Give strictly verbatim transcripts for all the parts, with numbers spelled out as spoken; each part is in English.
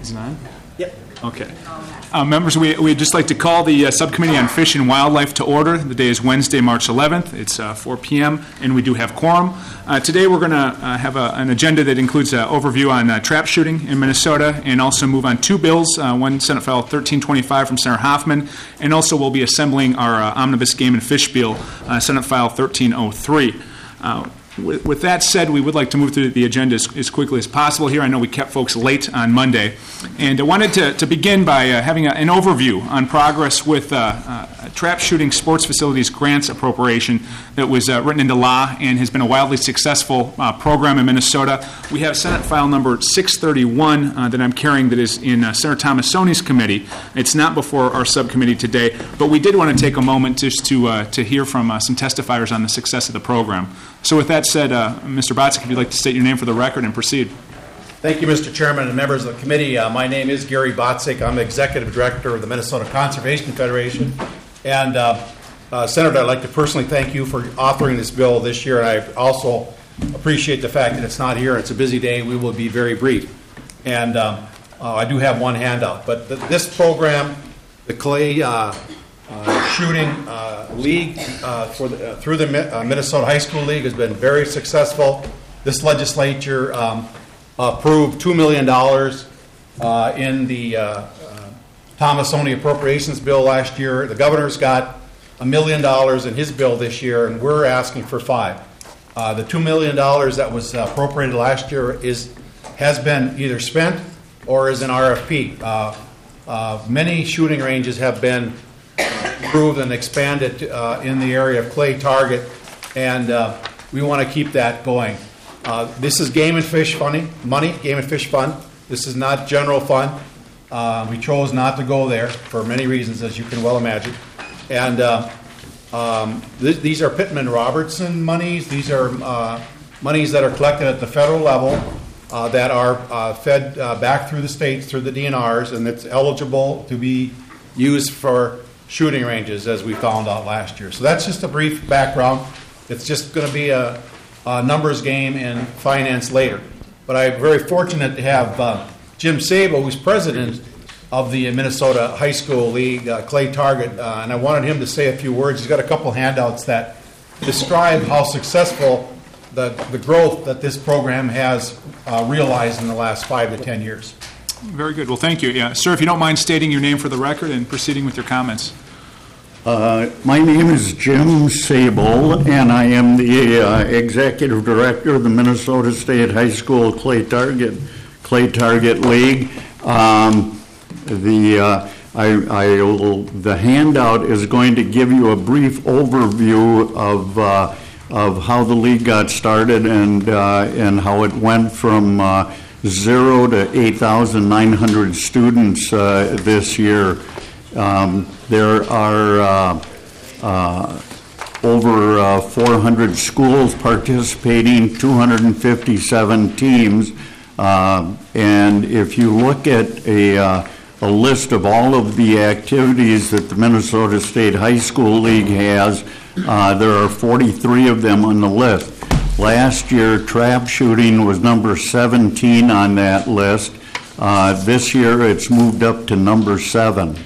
Is it on? Yep. Okay. Uh, members, we, we'd just like to call the uh, Subcommittee on Fish and Wildlife to order. The day is Wednesday, March eleventh. It's uh, four p.m., and we do have quorum. Uh, today we're going to uh, have a, an agenda that includes an overview on uh, trap shooting in Minnesota, and also move on two bills, uh, one Senate File thirteen twenty-five from Senator Hoffman, and also we'll be assembling our uh, Omnibus Game and Fish Bill, uh, Senate File thirteen oh three. Uh, With, with that said, we would like to move through the agenda as, as quickly as possible here. I know we kept folks late on Monday. And I wanted to, to begin by uh, having a, an overview on progress with uh, uh, a trap shooting sports facilities grants appropriation that was uh, written into law and has been a wildly successful uh, program in Minnesota. We have Senate File number six thirty-one uh, that I'm carrying that is in uh, Senator Tomassoni's committee. It's not before our subcommittee today, but we did want to take a moment just to, uh, to hear from uh, some testifiers on the success of the program. So with that said, uh, Mister Botzik, if you'd like to state your name for the record and proceed. Thank you, Mister Chairman and members of the committee. Uh, my name is Gary Botzik. I'm the Executive Director of the Minnesota Conservation Federation. And, uh, uh, Senator, I'd like to personally thank you for authoring this bill this year. And I also appreciate the fact that it's not here. It's a busy day. We will be very brief. And uh, uh, I do have one handout. But th- this program, the Clay uh, uh, Shooting uh, League uh, for the, uh, through the uh, Minnesota High School League has been very successful. This legislature um, approved two million dollars uh, in the uh, uh, Tomassoni appropriations bill last year. The governor's got a million dollars in his bill this year, and we're asking for five. Uh, the two million dollars that was uh, appropriated last year is has been either spent or is an R F P. Uh, uh, many shooting ranges have been improved and expanded uh, in the area of Clay Target, and uh, we want to keep that going. Uh, this is Game and Fish funny, money, Game and Fish Fund. This is not general fund. Uh, we chose not to go there for many reasons, as you can well imagine. And uh, um, th- these are Pittman Robertson monies. These are uh, monies that are collected at the federal level uh, that are uh, fed uh, back through the states, through the D N Rs, and it's eligible to be used for shooting ranges, as we found out last year. So that's just a brief background. It's just going to be a, a numbers game and finance later. But I'm very fortunate to have uh, Jim Sabo, who's president of the Minnesota High School League, uh, Clay Target, uh, and I wanted him to say a few words. He's got a couple handouts that describe how successful the, the growth that this program has uh, realized in the last five to ten years. Very good. Well, thank you. Yeah. Sir, if you don't mind stating your name for the record and proceeding with your comments. Uh, my name is Jim Sable, and I am the uh, Executive Director of the Minnesota State High School Clay Target Clay Target League. Um, the uh, I, I will, the handout is going to give you a brief overview of uh, of how the league got started and uh, and how it went from uh, zero to eight thousand nine hundred students uh, this year. Um, there are uh, uh, over uh, four hundred schools participating, two hundred fifty-seven teams, uh, and if you look at a, uh, a list of all of the activities that the Minnesota State High School League has, uh, there are forty-three of them on the list. Last year, trap shooting was number seventeen on that list. Uh, this year, it's moved up to number seven.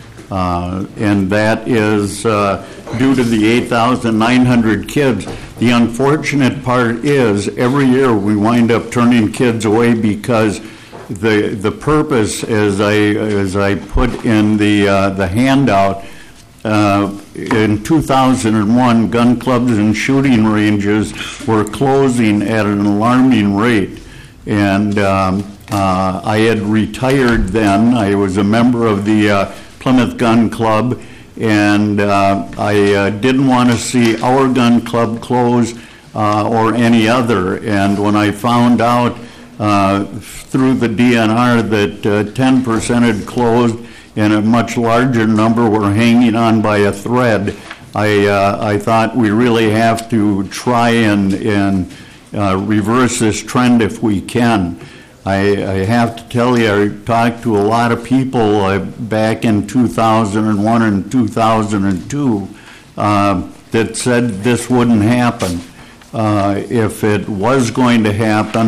Uh, and that is uh, due to the eight thousand nine hundred kids. The unfortunate part is every year we wind up turning kids away because the the purpose, as I as I put in the uh, the handout, uh, in two thousand one, gun clubs and shooting ranges were closing at an alarming rate, and um, uh, I had retired then. I was a member of the uh, Plymouth Gun Club, and uh, I uh, didn't want to see our gun club close uh, or any other. And when I found out uh, through the D N R that uh, ten percent had closed and a much larger number were hanging on by a thread, I uh, I thought we really have to try and, and uh, reverse this trend if we can. I, I have to tell you, I talked to a lot of people uh, back in two thousand one and two thousand two uh, that said this wouldn't happen. Uh, if it was going to happen,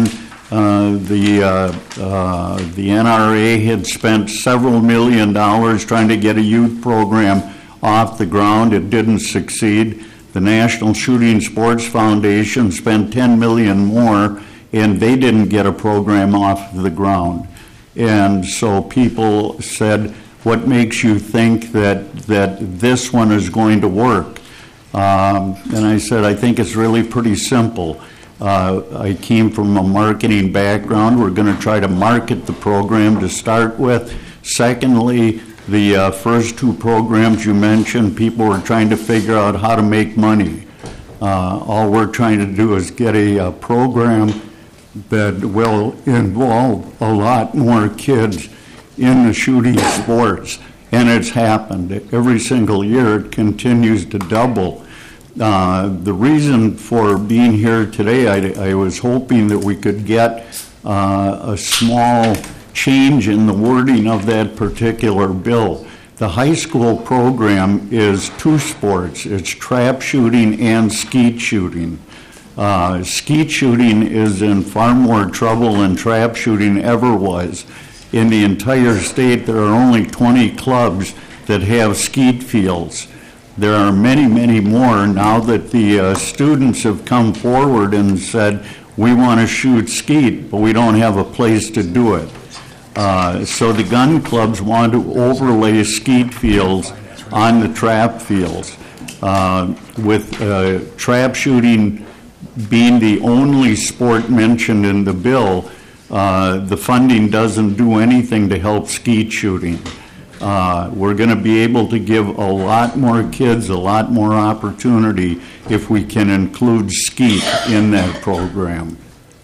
Uh, the uh, uh, the N R A had spent several million dollars trying to get a youth program off the ground. It didn't succeed. The National Shooting Sports Foundation spent ten million dollars more, and they didn't get a program off the ground. And so people said, what makes you think that that this one is going to work? Um, and I said, I think it's really pretty simple. Uh, I came from a marketing background. We're going to try to market the program to start with. Secondly, the uh, first two programs you mentioned, people were trying to figure out how to make money. Uh, all we're trying to do is get a, a program that will involve a lot more kids in the shooting sports. And it's happened. Every single year it continues to double. Uh, the reason for being here today, I, I was hoping that we could get uh, a small change in the wording of that particular bill. The high school program is two sports. It's trap shooting and skeet shooting. Uh, skeet shooting is in far more trouble than trap shooting ever was. In the entire state, there are only twenty clubs that have skeet fields. There are many, many more now that the uh, students have come forward and said, we want to shoot skeet, but we don't have a place to do it. Uh, so the gun clubs want to overlay skeet fields on the trap fields. Uh, with uh, trap shooting being the only sport mentioned in the bill, uh, the funding doesn't do anything to help skeet shooting. Uh, we're going to be able to give a lot more kids a lot more opportunity if we can include skeet in that program.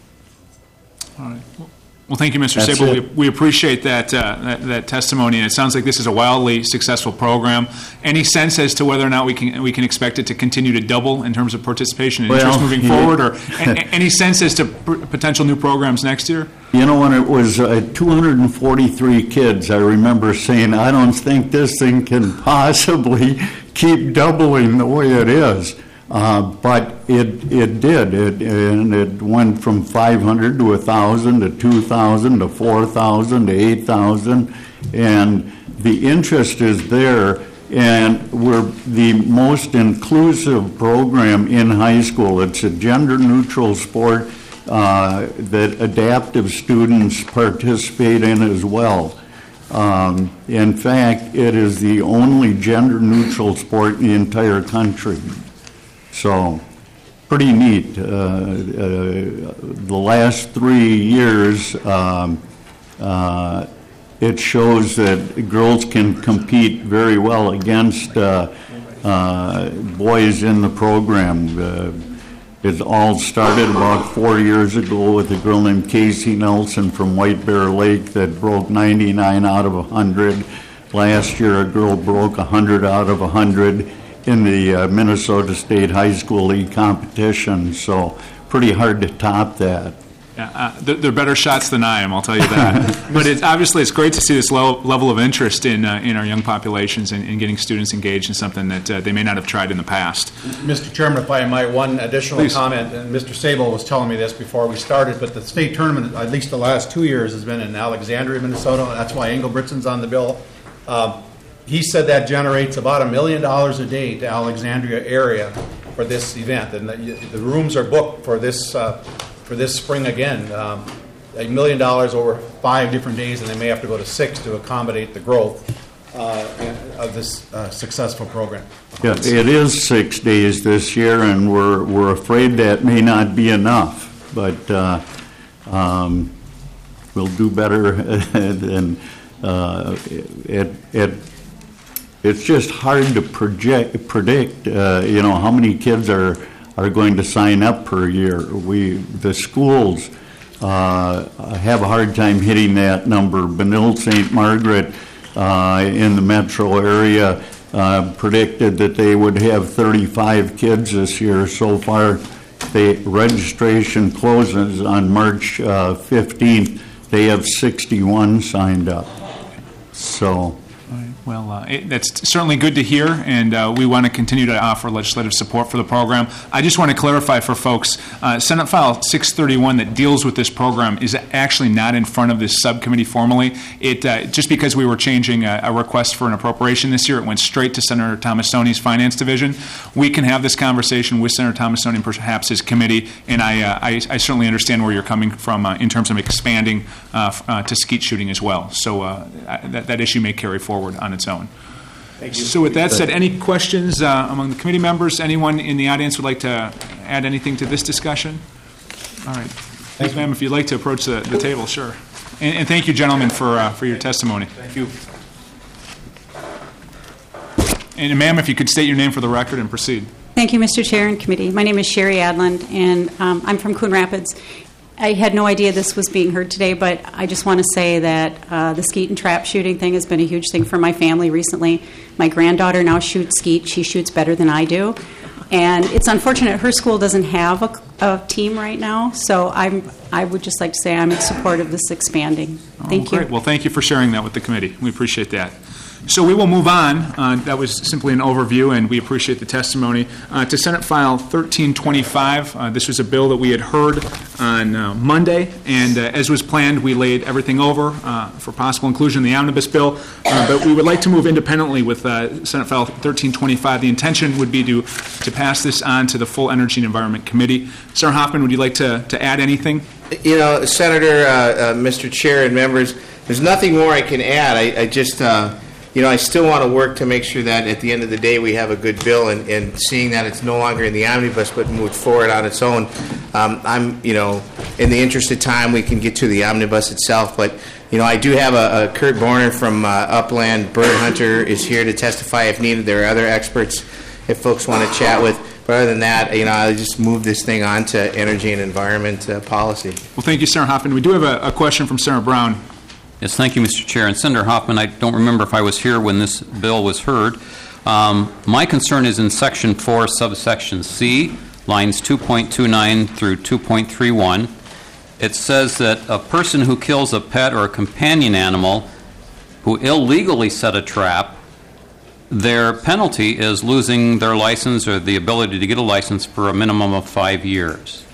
All right. Well, thank you, Mister That's Sable. We, it. we appreciate that, uh, that that testimony, and it sounds like this is a wildly successful program. Any sense as to whether or not we can we can expect it to continue to double in terms of participation and Well, interest moving yeah. forward, or a, any sense as to p- potential new programs next year? You know, when it was uh, two hundred forty-three kids, I remember saying, I don't think this thing can possibly keep doubling the way it is. Uh, but it it did, it, and it went from five hundred to one thousand to two thousand to four thousand to eight thousand, and the interest is there, and we're the most inclusive program in high school. It's a gender-neutral sport uh, that adaptive students participate in as well. Um, in fact, it is the only gender-neutral sport in the entire country. So, pretty neat. Uh, uh, the last three years, um, uh, it shows that girls can compete very well against uh, uh, boys in the program. Uh, it all started about four years ago with a girl named Casey Nelson from White Bear Lake that broke ninety-nine out of one hundred. Last year, a girl broke one hundred out of one hundred. In the uh, Minnesota State High School League competition, so pretty hard to top that. Yeah, uh, they're, they're better shots than I am, I'll tell you that. But it's, obviously it's great to see this low level of interest in uh, in our young populations and, and getting students engaged in something that uh, they may not have tried in the past. Mister Chairman, if I might, one additional Please. comment, and Mister Sable was telling me this before we started, but the state tournament, at least the last two years, has been in Alexandria, Minnesota. That's why Engelbretson's on the bill. Uh, He said that generates about a million dollars a day to Alexandria area for this event, and the, the rooms are booked for this uh, for this spring again. Um, a million dollars over five different days, and they may have to go to six to accommodate the growth uh, of this uh, successful program. Yeah, it is six days this year, and we're we're afraid that may not be enough, but uh, um, we'll do better than uh, it. it It's just hard to project, predict, uh, you know, how many kids are, are going to sign up per year. We, the schools uh, have a hard time hitting that number. Benilde Saint Margaret uh, in the metro area uh, predicted that they would have thirty-five kids this year. So far, the registration closes on March uh, fifteenth. They have sixty-one signed up. So. Well, uh, it, that's certainly good to hear, and uh, we want to continue to offer legislative support for the program. I just want to clarify for folks, uh, Senate File six thirty-one that deals with this program is actually not in front of this subcommittee formally. It uh, just because we were changing a, a request for an appropriation this year, it went straight to Senator Tomassoni's Finance Division. We can have this conversation with Senator Tomassoni and perhaps his committee, and I, uh, I, I certainly understand where you're coming from uh, in terms of expanding uh, uh, to skeet shooting as well. So uh, that, that issue may carry forward on its own. Thank you. So with that said, any questions uh, among the committee members? Anyone in the audience would like to add anything to this discussion? All right. Please, ma'am, if you'd like to approach the, the table, sure. And, and thank you, gentlemen, for uh, for your testimony. Thank you. And ma'am, if you could state your name for the record and proceed. Thank you, Mister Chair and Committee. My name is Sherry Adland, and um, I'm from Coon Rapids. I had no idea this was being heard today, but I just want to say that uh, the skeet and trap shooting thing has been a huge thing for my family recently. My granddaughter now shoots skeet. She shoots better than I do. And it's unfortunate her school doesn't have a, a team right now, so I'm, I would just like to say I'm in support of this expanding. Thank oh, you. Great. Well, thank you for sharing that with the committee. We appreciate that. So we will move on. Uh, that was simply an overview, and we appreciate the testimony. Uh, to Senate File thirteen twenty-five, uh, this was a bill that we had heard on uh, Monday, and uh, as was planned, we laid everything over uh, for possible inclusion in the omnibus bill. Uh, but we would like to move independently with uh, Senate File thirteen twenty-five. The intention would be to, to pass this on to the full Energy and Environment Committee. Senator Hoffman, would you like to, to add anything? You know, Senator, uh, uh, Mister Chair, and members, there's nothing more I can add. I, I just... Uh, You know, I still want to work to make sure that at the end of the day we have a good bill, and, and seeing that it's no longer in the omnibus but moved forward on its own. Um, I'm, you know, in the interest of time, we can get to the omnibus itself. But, you know, I do have a, a Kurt Borner from uh, Upland Bird Hunter is here to testify if needed. There are other experts if folks want to chat with. But other than that, you know, I just move this thing on to energy and environment uh, policy. Well, thank you, Senator Hoffman. We do have a, a question from Senator Brown. Yes, thank you, Mister Chair. And Senator Hoffman, I don't remember if I was here when this bill was heard. Um, my concern is in Section four, subsection C, lines two point two nine through two point three one. It says that a person who kills a pet or a companion animal who illegally set a trap, their penalty is losing their license or the ability to get a license for a minimum of five years.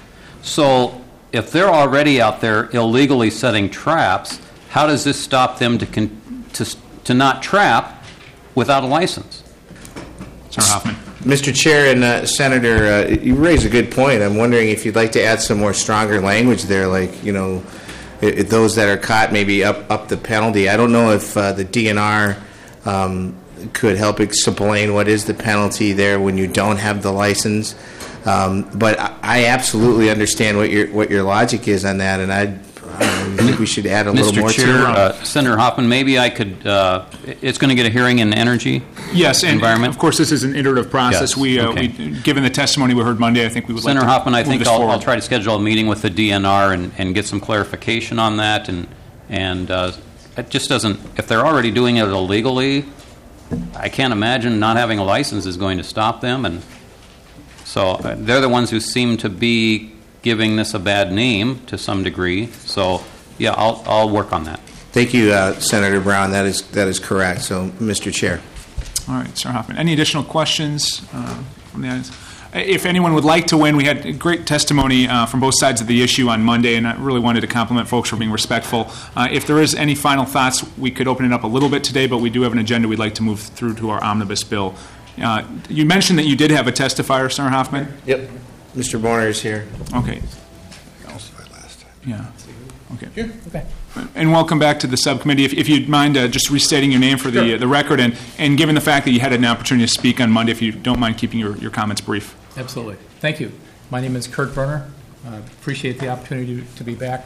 So if they're already out there illegally setting traps, how does this stop them to con- to to not trap without a license? Senator Hoffman. Mister Chair and uh, Senator, uh, you raise a good point. I'm wondering if you'd like to add some more stronger language there, like, you know, I- I those that are caught maybe up, up the penalty. I don't know if uh, the D N R um, could help explain what is the penalty there when you don't have the license. Um, but I, I absolutely understand what your what your logic is on that, and I um, think we should add a Mister little more Chair, to it. uh, Senator Hoffman, maybe I could. Uh, it's going to get a hearing in energy. Yes, and environment. Of course, this is an iterative process. Yes, we, uh, okay. we, given the testimony we heard Monday, I think we would Senator like to Hoffman, I move think this I'll, forward. I'll try to schedule a meeting with the D N R and, and get some clarification on that. And and uh, it just doesn't. If they're already doing it illegally, I can't imagine not having a license is going to stop them. And so uh, they're the ones who seem to be giving this a bad name to some degree. So yeah, I'll I'll work on that. Thank you, uh, Senator Brown. That is that is correct. So, Mister Chair. All right, Senator Hoffman. Any additional questions uh, from the audience? If anyone would like to win, we had great testimony uh, from both sides of the issue on Monday, and I really wanted to compliment folks for being respectful. Uh, if there is any final thoughts, we could open it up a little bit today, but we do have an agenda we'd like to move through to our omnibus bill. Uh, you mentioned that you did have a testifier, Senator Hoffman? Yep. Mister Borner is here. Okay. Yeah. Okay. Sure. Okay. And welcome back to the subcommittee. If, if you'd mind uh, just restating your name for the, Sure. uh, the record, and, and given the fact that you had an opportunity to speak on Monday, if you don't mind keeping your, your comments brief. Absolutely. Thank you. My name is Kurt Berner. Uh, appreciate the opportunity to, to be back.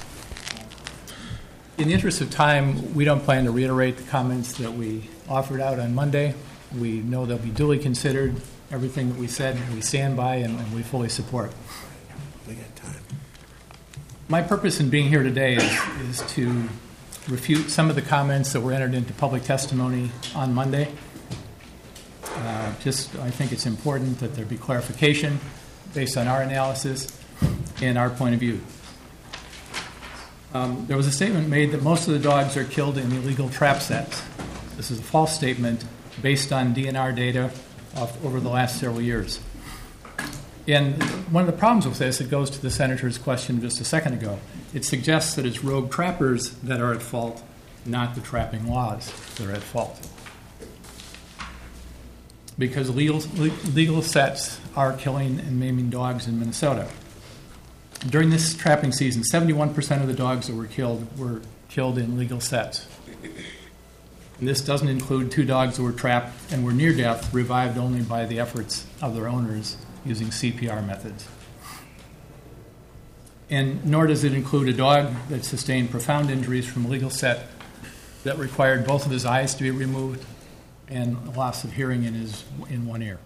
In the interest of time, we don't plan to reiterate the comments that we offered out on Monday. We know they'll be duly considered. Everything that we said, we stand by and, and we fully support. We got time. My purpose in being here today is, is to refute some of the comments that were entered into public testimony on Monday. Uh, just, I think it's important that there be clarification based on our analysis and our point of view. Um, there was a statement made that most of the dogs are killed in illegal trap sets. This is a false statement based on D N R data of, over the last several years. And one of the problems with this, it goes to the Senator's question just a second ago. It suggests that it's rogue trappers that are at fault, not the trapping laws that are at fault. Because legal, legal sets are killing and maiming dogs in Minnesota. During this trapping season, seventy-one percent of the dogs that were killed were killed in legal sets. And this doesn't include two dogs that were trapped and were near death, revived only by the efforts of their owners using C P R methods. And nor does it include a dog that sustained profound injuries from a legal set that required both of his eyes to be removed and a loss of hearing in his in one ear.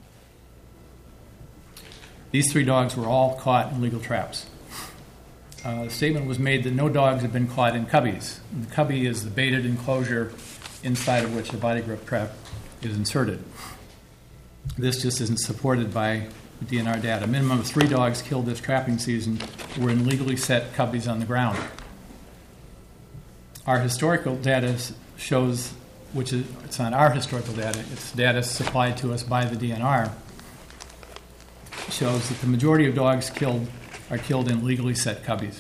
These three dogs were all caught in legal traps. Uh, the statement was made that no dogs had been caught in cubbies. And the cubby is the baited enclosure inside of which the body grip trap is inserted. This just isn't supported by D N R data. A minimum of three dogs killed this trapping season were in legally set cubbies on the ground. Our historical data shows, which is it's not our historical data, it's data supplied to us by the D N R, shows that the majority of dogs killed are killed in legally set cubbies.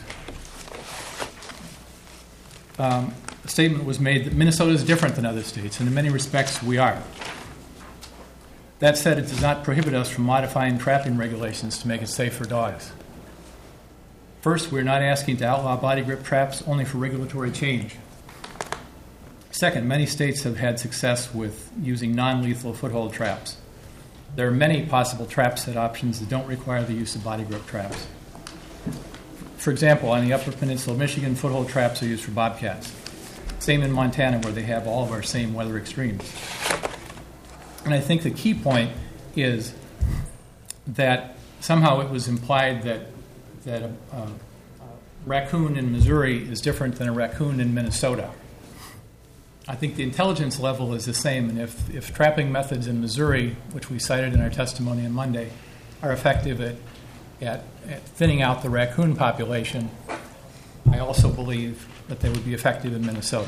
Um, a statement was made that Minnesota is different than other states, and in many respects we are. That said, it does not prohibit us from modifying trapping regulations to make it safe for dogs. First, we're not asking to outlaw body grip traps only for regulatory change. Second, many states have had success with using non-lethal foothold traps. There are many possible trap set options that don't require the use of body grip traps. For example, on the Upper Peninsula of Michigan, foothold traps are used for bobcats. Same in Montana, where they have all of our same weather extremes. And I think the key point is that somehow it was implied that, that a, a, a raccoon in Missouri is different than a raccoon in Minnesota. I think the intelligence level is the same, and if, if trapping methods in Missouri, which we cited in our testimony on Monday, are effective at, at, at thinning out the raccoon population, I also believe that they would be effective in Minnesota.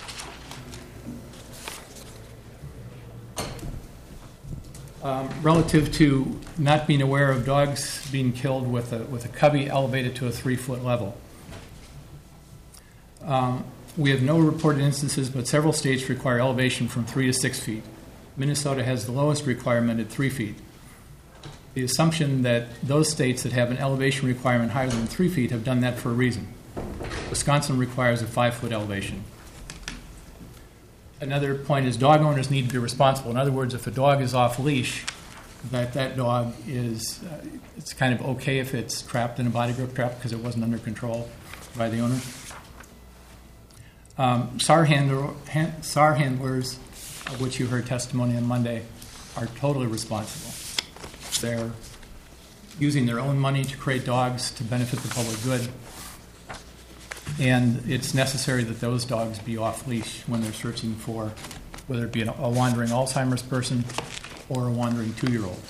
Um, relative to not being aware of dogs being killed with a, with a cubby elevated to a three-foot level. Um, we have no reported instances, but several states require elevation from three to six feet. Minnesota has the lowest requirement at three feet. The assumption that those states that have an elevation requirement higher than three feet have done that for a reason. Wisconsin requires a five-foot elevation. Another point is dog owners need to be responsible. In other words, if a dog is off leash, that that dog is, uh, it's kind of okay if it's trapped in a body grip trap because it wasn't under control by the owner. Um, S A R, handler, hand, S A R handlers, of which you heard testimony on Monday, are totally responsible. They're using their own money to create dogs to benefit the public good. And it's necessary that those dogs be off leash when they're searching for, whether it be a wandering Alzheimer's person or a wandering two-year-old.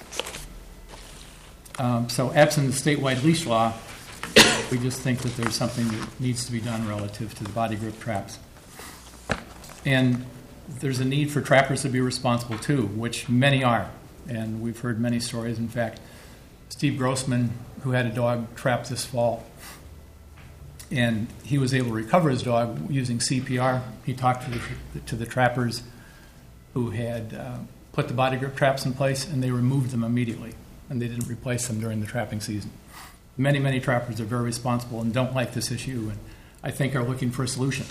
Um, so absent the statewide leash law, we just think that there's something that needs to be done relative to the body grip traps. And there's a need for trappers to be responsible too, which many are. And we've heard many stories. In fact, Steve Grossman, who had a dog trapped this fall, and he was able to recover his dog using C P R. He talked to the, to the trappers who had uh, put the body grip traps in place, and they removed them immediately, and they didn't replace them during the trapping season. Many, many trappers are very responsible and don't like this issue, and I think are looking for a solution.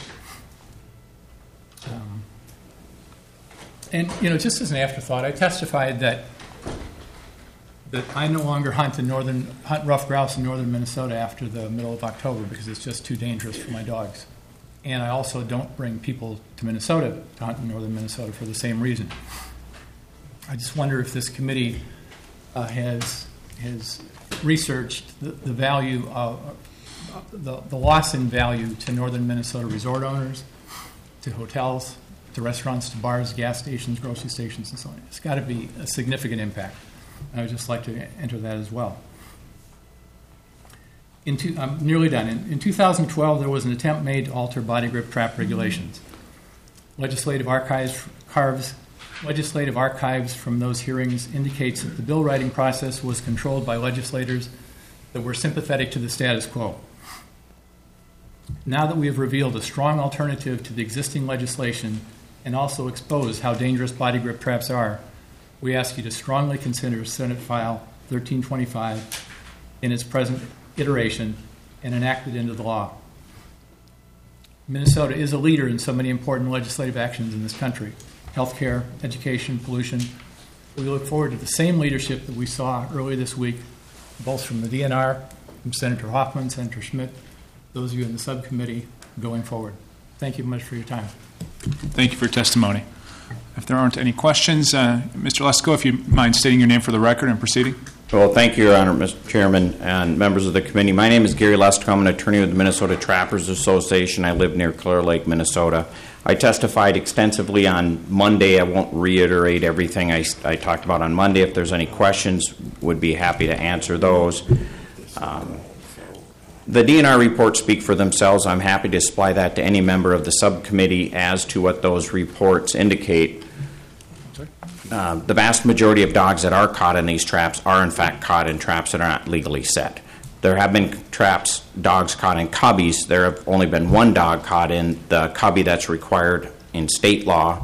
Um, and, you know, just as an afterthought, I testified that that I no longer hunt in northern hunt rough grouse in northern Minnesota after the middle of October because it's just too dangerous for my dogs. And I also don't bring people to Minnesota to hunt in northern Minnesota for the same reason. I just wonder if this committee uh, has has researched the, the value of uh, the, the loss in value to northern Minnesota resort owners, to hotels, to restaurants, to bars, gas stations, grocery stations, and so on. It's got to be a significant impact. I would just like to enter that as well. In two, I'm nearly done. In, in two thousand twelve, there was an attempt made to alter body grip trap regulations. Legislative archives, carves, legislative archives from those hearings indicates that the bill writing process was controlled by legislators that were sympathetic to the status quo. Now that we have revealed a strong alternative to the existing legislation and also exposed how dangerous body grip traps are, we ask you to strongly consider Senate File thirteen twenty-five in its present iteration and enact it into the law. Minnesota is a leader in so many important legislative actions in this country: healthcare, education, pollution. We look forward to the same leadership that we saw earlier this week, both from the D N R, from Senator Hoffman, Senator Schmidt, those of you in the subcommittee going forward. Thank you much for your time. Thank you for your testimony. If there aren't any questions, uh, Mister Lesko, if you mind stating your name for the record and proceeding. Well, thank you, Your Honor, Mister Chairman, and members of the committee. My name is Gary Lesko. I'm an attorney with the Minnesota Trappers Association. I live near Clear Lake, Minnesota. I testified extensively on Monday. I won't reiterate everything I, I talked about on Monday. If there's any questions, would be happy to answer those. Um, the D N R reports speak for themselves. I'm happy to supply that to any member of the subcommittee as to what those reports indicate. Uh, the vast majority of dogs that are caught in these traps are, in fact, caught in traps that are not legally set. There have been traps, dogs caught in cubbies. There have only been one dog caught in the cubby that's required in state law,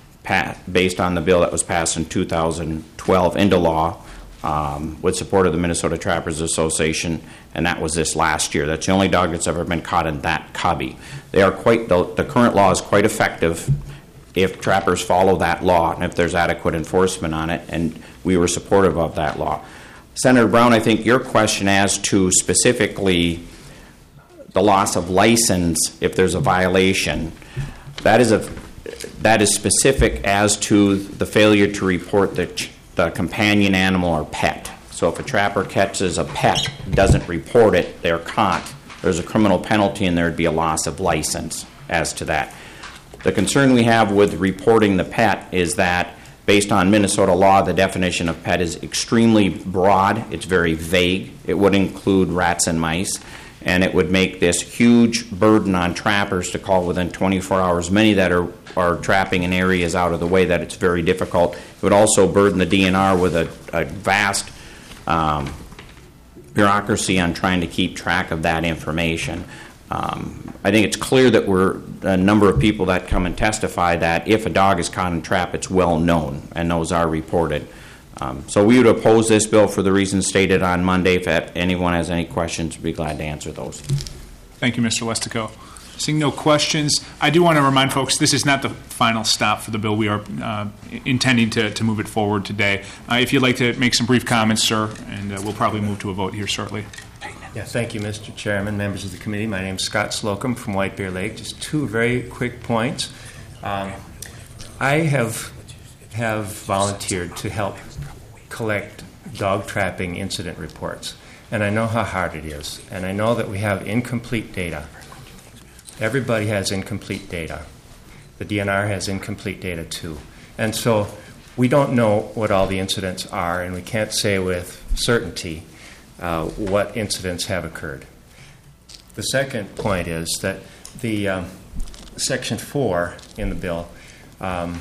based on the bill that was passed in two thousand twelve into law um, with support of the Minnesota Trappers Association, and that was this last year. That's the only dog that's ever been caught in that cubby. They are quite the, the current law is quite effective if trappers follow that law and if there's adequate enforcement on it, and we were supportive of that law. Senator Brown, I think your question as to specifically the loss of license if there's a violation, that is a that is specific as to the failure to report the, the companion animal or pet. So if a trapper catches a pet, doesn't report it, they're caught, there's a criminal penalty and there'd be a loss of license as to that. The concern we have with reporting the pet is that based on Minnesota law, the definition of pet is extremely broad. It's very vague. It would include rats and mice, and it would make this huge burden on trappers to call within twenty-four hours, many that are, are trapping in areas out of the way that it's very difficult. It would also burden the D N R with a, a vast um, bureaucracy on trying to keep track of that information. Um, I think it's clear that we're a number of people that come and testify that if a dog is caught in a trap, it's well known, and those are reported. Um, so we would oppose this bill for the reasons stated on Monday. If anyone has any questions, we'd be glad to answer those. Thank you, Mister Lesko. Seeing no questions, I do want to remind folks this is not the final stop for the bill. We are uh, intending to, to move it forward today. Uh, if you'd like to make some brief comments, sir, and uh, we'll probably move to a vote here shortly. Yeah, thank you, Mister Chairman, members of the committee. My name is Scott Slocum from White Bear Lake. Just two very quick points. Um, I have have volunteered to help collect dog trapping incident reports, and I know how hard it is, and I know that we have incomplete data. Everybody has incomplete data. The D N R has incomplete data too, and so we don't know what all the incidents are, and we can't say with certainty Uh, what incidents have occurred. The second point is that the um, Section four in the bill um,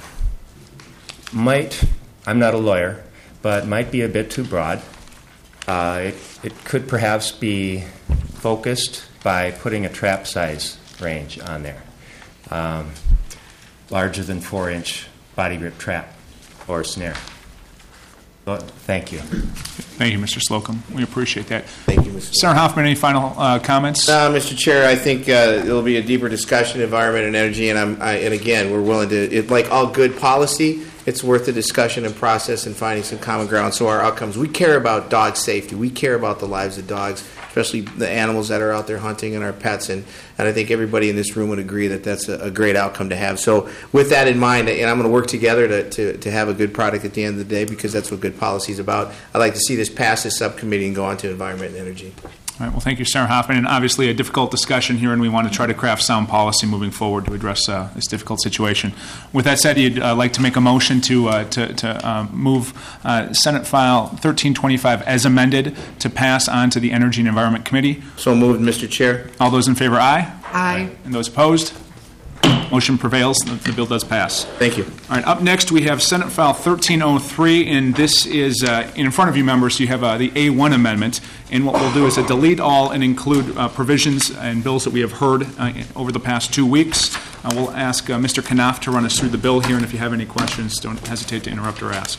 might, I'm not a lawyer, but might be a bit too broad. Uh, it, it could perhaps be focused by putting a trap size range on there. Um, larger than four inch body grip trap or snare. Well, thank you. Thank you, Mister Slocum. We appreciate that. Thank you, Mister Senator Hoffman, any final uh, comments? Uh, Mister Chair, I think uh, it'll be a deeper discussion, environment and energy, and I'm, I, and again, we're willing to. It, like all good policy, it's worth the discussion and process and finding some common ground. So our outcomes. We care about dog safety. We care about the lives of dogs, especially the animals that are out there hunting and our pets. And, and I think everybody in this room would agree that that's a, a great outcome to have. So with that in mind, and I'm going to work together to, to, to have a good product at the end of the day because that's what good policy is about. I'd like to see this pass this subcommittee and go on to environment and energy. All right, well, thank you, Senator Hoffman. And obviously a difficult discussion here, and we want to try to craft sound policy moving forward to address uh, this difficult situation. With that said, you'd uh, like to make a motion to uh, to, to uh, move uh, Senate File thirteen twenty-five as amended to pass on to the Energy and Environment Committee. So moved, Mister Chair. All those in favor, aye. Aye. And those opposed? Motion prevails. The the bill does pass. Thank you. All right, up next, we have Senate File thirteen oh three, and this is, uh, in front of you, members, you have uh, the A one amendment, and what we'll do is uh, delete all and include uh, provisions and bills that we have heard uh, over the past two weeks. Uh, We'll ask uh, Mister Knopf to run us through the bill here, and if you have any questions, don't hesitate to interrupt or ask.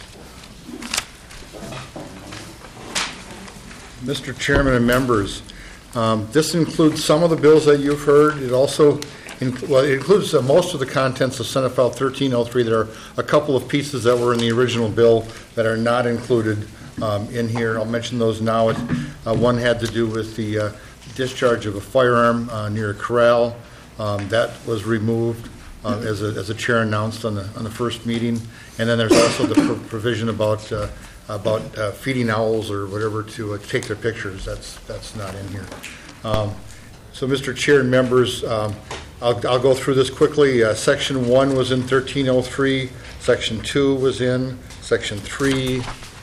Mister Chairman and members, um, this includes some of the bills that you've heard. It also inc- well, it includes uh, most of the contents of Senate File thirteen oh three. There are a couple of pieces that were in the original bill that are not included um, in here. I'll mention those now. It, uh, one had to do with the uh, discharge of a firearm uh, near a corral. Um, that was removed uh, as, a, as the chair announced on the on the first meeting. And then there's also the pro- provision about uh, about uh, feeding owls or whatever to uh, take their pictures. That's that's not in here. Um, so, Mister Chair and members, um, I'll, I'll go through this quickly. Uh, section one was in thirteen oh three. Section two was in. Section three.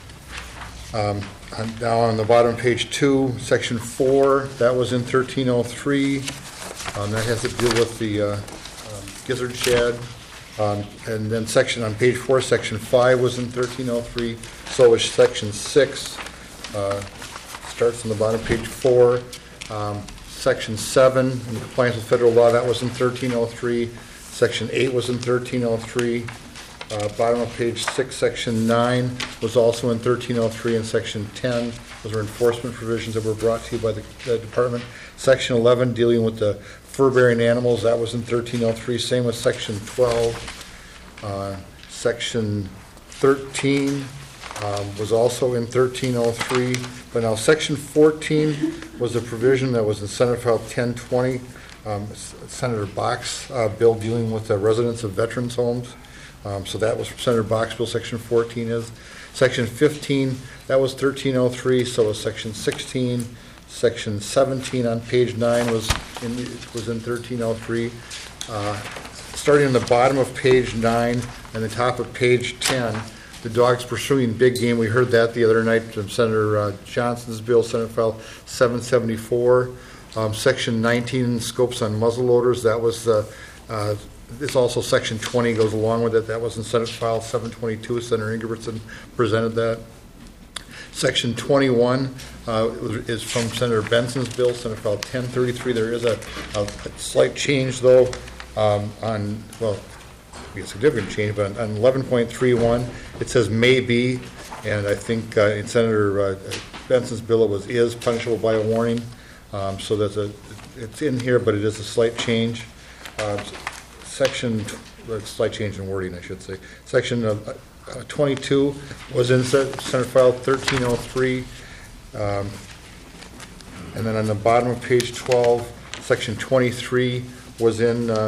Um, on, now on the bottom of page two, section four, that was in thirteen oh three. Um, that has to deal with the uh, um, gizzard shad. Um, and then section on page four, section five was in thirteen oh three. So was section six. Uh, starts on the bottom of page four. Um, section seven, in compliance with federal law, that was in thirteen oh three. Section eight was in thirteen oh three. Uh, bottom of page six, section nine was also in thirteen oh three, and section ten, those are enforcement provisions that were brought to you by the, the department. Section eleven, dealing with the fur-bearing animals, that was in thirteen oh three. Same with section twelve. Uh, section thirteen um, was also in thirteen oh three. But now section fourteen was a provision that was in Senate File ten twenty, um, Senator Box uh, bill dealing with the residents of veterans' homes. Um, so that was from Senator Box bill. Section fourteen is. Section fifteen, that was thirteen oh three. So was section sixteen. Section seventeen on page nine was in was in thirteen oh three. Uh, starting on the bottom of page nine and the top of page ten, the dogs pursuing big game. We heard that the other night from Senator uh, Johnson's bill, Senate File seven seventy-four. Um, section nineteen, scopes on muzzleloaders. That was uh, uh, it's also section twenty goes along with it. That was in Senate File seven twenty-two. Senator Ingebrigtsen presented that. Section twenty-one uh, is from Senator Benson's bill, Senate File ten thirty-three. There is a, a, a slight change, though, um, on, well, a significant change, but on, on eleven point three one, it says may be, and I think uh, in Senator uh, Benson's bill it was is punishable by a warning. Um, so that's a, it's in here, but it is a slight change. Uh, section, a slight change in wording, I should say. Section of uh, Uh, twenty-two was in Senate File thirteen oh three. Um, and then on the bottom of page twelve, section twenty-three was in uh,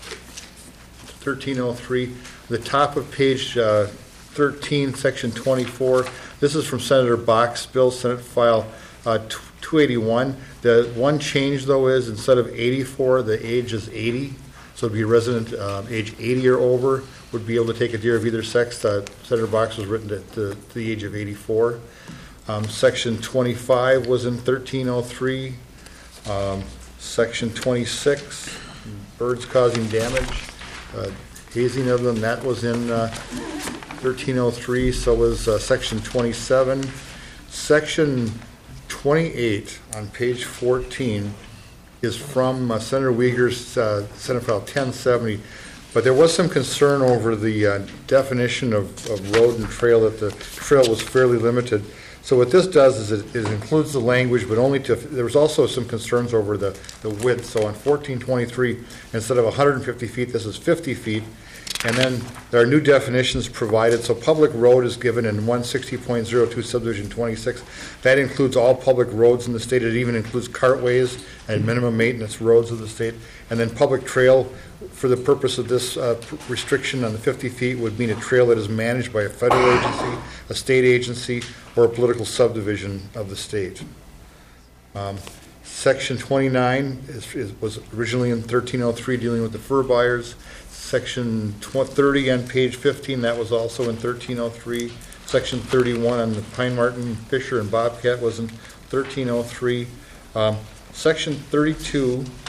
thirteen oh three. The top of page uh, thirteen, section twenty-four, this is from Senator Box's bill, Senate File uh, two eighty-one. The one change, though, is instead of eighty-four, the age is eighty. So it'd be a resident uh, age eighty or over would be able to take a deer of either sex. Uh, Senator Box was written at the, to the age of eighty-four. Um, section twenty-five was in thirteen oh three. Um, section twenty-six, birds causing damage, uh, hazing of them, that was in uh, thirteen oh three. So was uh, section twenty-seven. Section twenty-eight on page fourteen is from uh, Senator Uyghur's uh, Senate File ten seventy. But there was some concern over the uh, definition of, of road and trail, that the trail was fairly limited. So what this does is it, it includes the language, but only to, there was also some concerns over the, the width. So on fourteen twenty-three, instead of one hundred fifty feet, this is fifty feet. And then there are new definitions provided. So public road is given in one sixty point oh two subdivision twenty-six. That includes all public roads in the state. It even includes cartways and minimum maintenance roads of the state. And then public trail, for the purpose of this uh, restriction on the fifty feet, would mean a trail that is managed by a federal agency, a state agency, or a political subdivision of the state. Um, Section twenty-nine is, is, was originally in thirteen oh three, dealing with the fur buyers. Section thirty on page fifteen, that was also in thirteen oh three. Section thirty-one on the pine marten, fisher, and bobcat was in thirteen oh three. Um, section thirty-two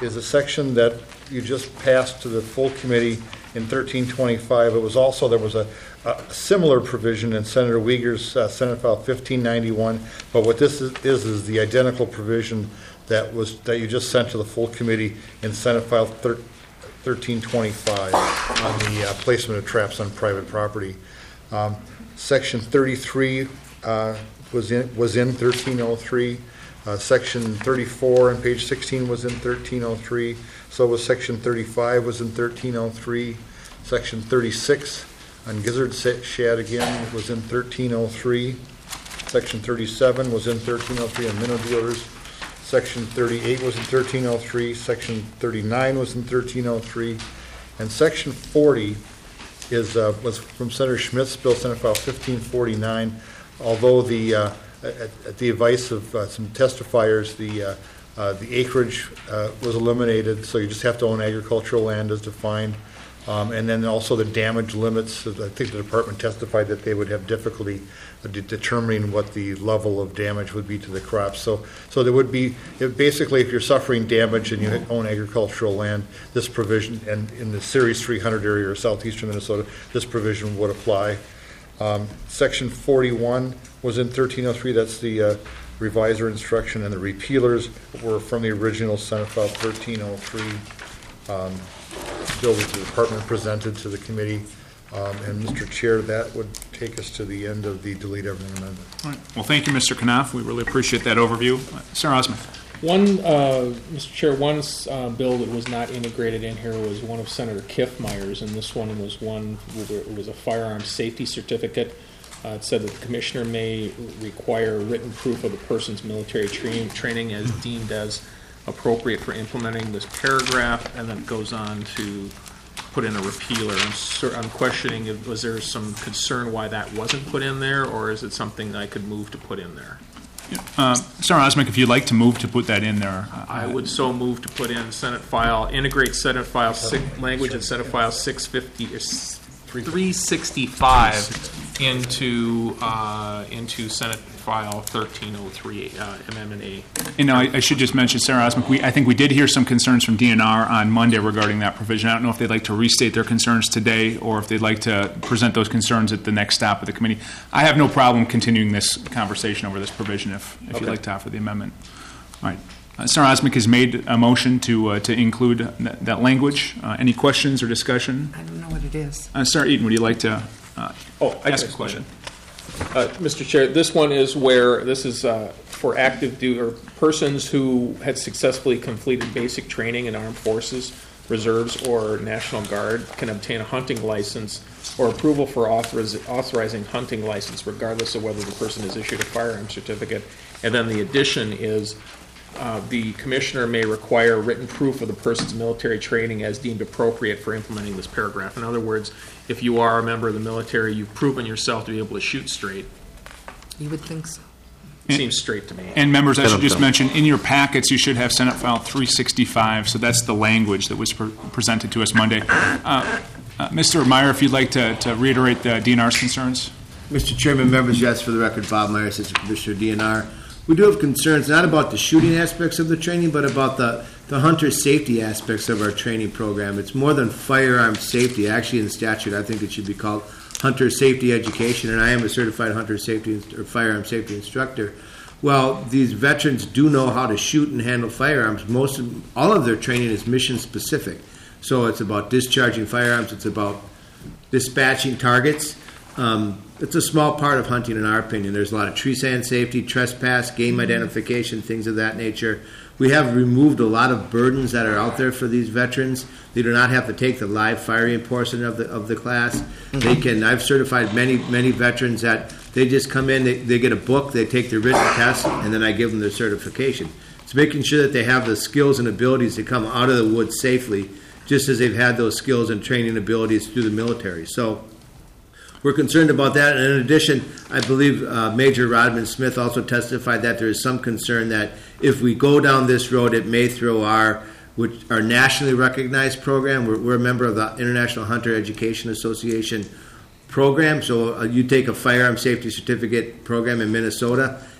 is a section that you just passed to the full committee in thirteen twenty-five. It was also, there was a, a similar provision in Senator Uyghur's uh, Senate File fifteen ninety-one, but what this is, is is the identical provision that was that you just sent to the full committee in Senate File thirteen twenty-five on the uh, placement of traps on private property. Um, Section thirty-three uh, was in was in thirteen oh three. Uh, section thirty-four on page sixteen was in thirteen oh three. So was Section thirty-five was in thirteen oh three. Section thirty-six on gizzard shad again was in thirteen oh three. Section thirty-seven was in thirteen oh three on minnow dealers. Section thirty-eight was in thirteen oh three. Section thirty-nine was in thirteen oh three. And Section forty is uh, was from Senator Schmidt's bill, Senate File fifteen forty-nine. Although the uh, at, at the advice of uh, some testifiers, the uh, uh, the acreage uh, was eliminated, so you just have to own agricultural land as defined. Um, and then also the damage limits. I think the department testified that they would have difficulty de- determining what the level of damage would be to the crops. So, so there would be it basically, if you're suffering damage and you own agricultural land, this provision, and in the Series three hundred area or southeastern Minnesota, this provision would apply. Um, Section forty-one was in thirteen oh three. That's the uh, reviser instruction, and the repealers were from the original Senate File thirteen oh three. Um, bill that the department presented to the committee. Um, and Mister Chair, that would take us to the end of the delete everything amendment. All right. Well, thank you, Mister Knopf. We really appreciate that overview. Uh, Senator Osman. One, uh, Mister Chair, one uh, bill that was not integrated in here was one of Senator Kiffmeyer's, and this one was one where it was a firearms safety certificate. Uh, it said that the commissioner may require written proof of the person's military tra- training as deemed as appropriate for implementing this paragraph, and then it goes on to put in a repealer. I'm, sur- I'm questioning, if, was there some concern why that wasn't put in there, or is it something that I could move to put in there? Uh, Senator Osmick, if you'd like to move to put that in there. Uh, I would so move to put in Senate file, integrate Senate file six, language in Senate file six fifty, three sixty-five into uh, into Senate file thirteen oh three, uh, Amendment A. And now I, I should just mention, Sarah Osmick, we, I think we did hear some concerns from D N R on Monday regarding that provision. I don't know if they'd like to restate their concerns today or if they'd like to present those concerns at the next stop of the committee. I have no problem continuing this conversation over this provision if, if okay. you'd like to offer the amendment. All right. Uh, Senator Osmick has made a motion to uh, to include that, that language. Uh, any questions or discussion? I don't know what it is. Uh, Senator Eaton, would you like to uh, oh, I ask a question? Uh, Mister Chair, this one is where this is uh, for active duty or persons who had successfully completed basic training in armed forces, reserves, or National Guard can obtain a hunting license or approval for authoriz- authorizing hunting license, regardless of whether the person is issued a firearm certificate. And then the addition is uh, the commissioner may require written proof of the person's military training as deemed appropriate for implementing this paragraph. In other words, if you are a member of the military, you've proven yourself to be able to shoot straight. You would think so. It seems straight to me. And members, I should just mention, in your packets, you should have Senate File three sixty-five, so that's the language that was pre- presented to us Monday. Uh, uh, Mister Meyer, if you'd like to, to reiterate the D N R's concerns. Mister Chairman, members, yes, for the record, Bob Meyer, Assistant Commissioner, D N R. We do have concerns not about the shooting aspects of the training, but about the, the hunter safety aspects of our training program. It's more than firearm safety. Actually, in the statute, I think it should be called hunter safety education, and I am a certified hunter safety or firearm safety instructor. Well, these veterans do know how to shoot and handle firearms. Most of, all of their training is mission specific. So it's about discharging firearms. It's about dispatching targets. Um, it's a small part of hunting, in our opinion. There's a lot of tree stand safety, trespass, game identification, things of that nature. We have removed a lot of burdens that are out there for these veterans. They do not have to take the live firing portion of the of the class. Mm-hmm. They can. I've certified many many veterans that they just come in, they, they get a book, they take their written test, and then I give them their certification. It's making sure that they have the skills and abilities to come out of the woods safely, just as they've had those skills and training abilities through the military. So we're concerned about that. And in addition, I believe uh, Major Rodman Smith also testified that there is some concern that if we go down this road, it may throw our which our nationally recognized program. We're, we're a member of the International Hunter Education Association program. So uh, you take a firearm safety certificate program in Minnesota,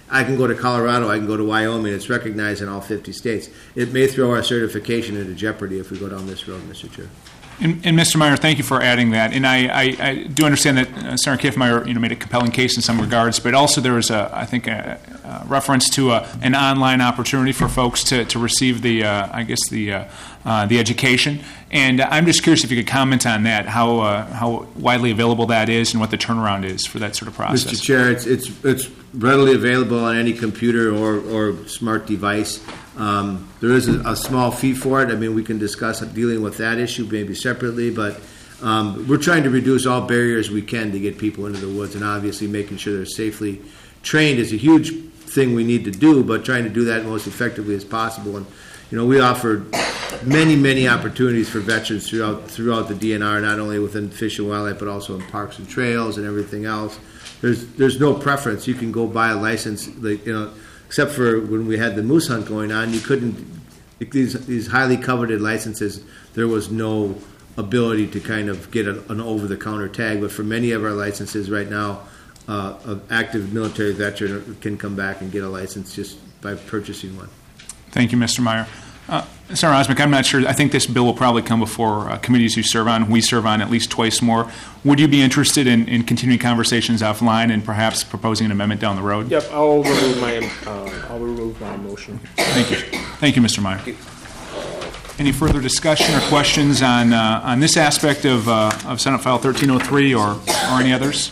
I can go to Colorado, I can go to Wyoming, it's recognized in all fifty states. It may throw our certification into jeopardy if we go down this road, Mister Chair. And, and Mister Meyer, thank you for adding that. And I, I, I do understand that uh, Senator Kiffmeyer, you know, made a compelling case in some regards, but also there was, a, I think, a, a reference to a, an online opportunity for folks to, to receive the, uh, I guess, the uh, uh, the education. And I'm just curious if you could comment on that, how uh, how widely available that is, and what the turnaround is for that sort of process. Mister Chair, it's it's it's readily available on any computer or, or smart device. Um, there is a, a small fee for it. I mean, we can discuss dealing with that issue maybe separately, but um, we're trying to reduce all barriers we can to get people into the woods, and obviously making sure they're safely trained is a huge thing we need to do, but trying to do that most effectively as possible. And you know, we offered many, many opportunities for veterans throughout throughout the D N R, not only within Fish and Wildlife, but also in parks and trails and everything else. There's there's no preference. You can go buy a license, like, you know, except for when we had the moose hunt going on. You couldn't, these these highly coveted licenses, there was no ability to kind of get a, an over-the-counter tag. But for many of our licenses right now, uh, an active military veteran can come back and get a license just by purchasing one. Thank you, Mister Meyer. Uh, Senator Osmick, I'm not sure. I think this bill will probably come before uh, committees you serve on. We serve on at least twice more. Would you be interested in, in continuing conversations offline and perhaps proposing an amendment down the road? Yep, I'll remove my uh, I'll remove my motion. Thank you. Thank you, Mister Meyer. Any further discussion or questions on uh, on this aspect of uh, of Senate File thirteen oh three or or any others?